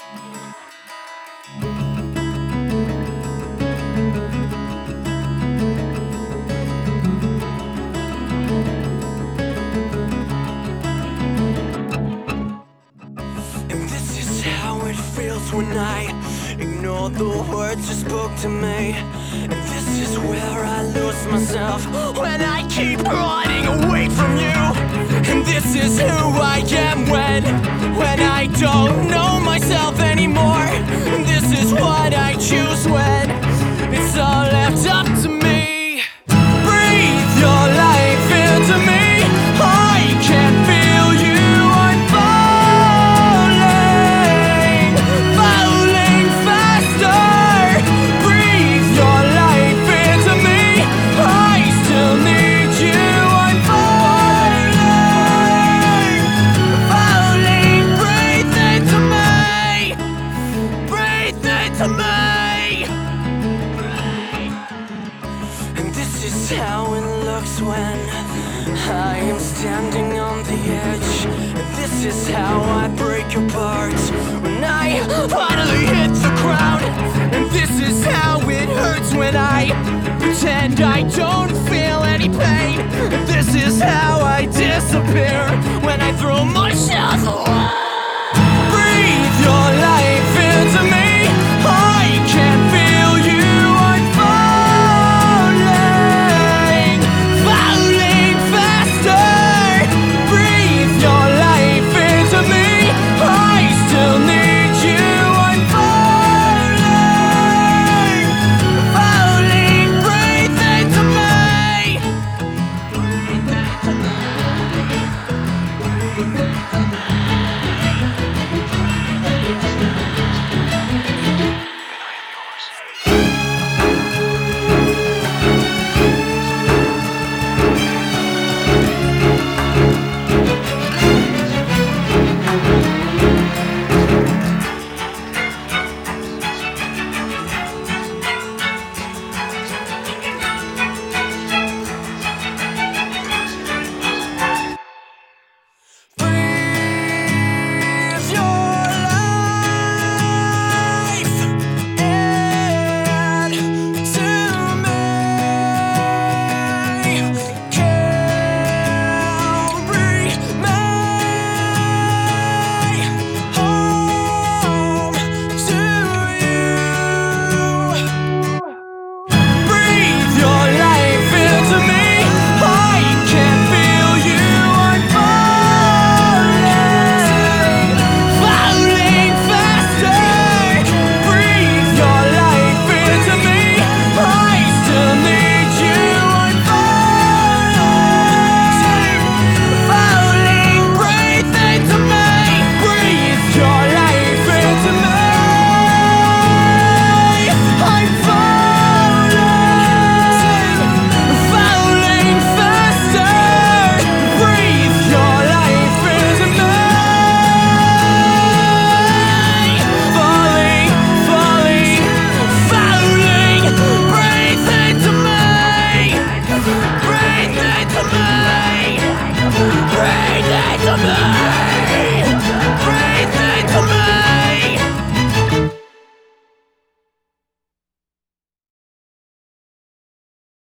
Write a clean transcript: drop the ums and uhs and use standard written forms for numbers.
And this is how it feels when I ignore the words you spoke to me. And this is where I lose myself when I keep running away from you. And this is who I am when I don't know myself anymore. And this is what I choose when it's all left up to me. Breathe your life into me. I can feel you. I'm falling faster. Breathe your life into me. I still need you. I'm falling. Breathe into me. Breathe into me. And this is how it looks when I am standing on the edge. And this is how I break apart when I finally hit the ground. And this is how it hurts when I pretend I don't feel any pain. And this is how I disappear when I throw myself away. Breathe your life into me. I can feel you. I'm falling faster. Breathe your life into me. I still need you. I'm falling. Breathe into me. Breathe into me.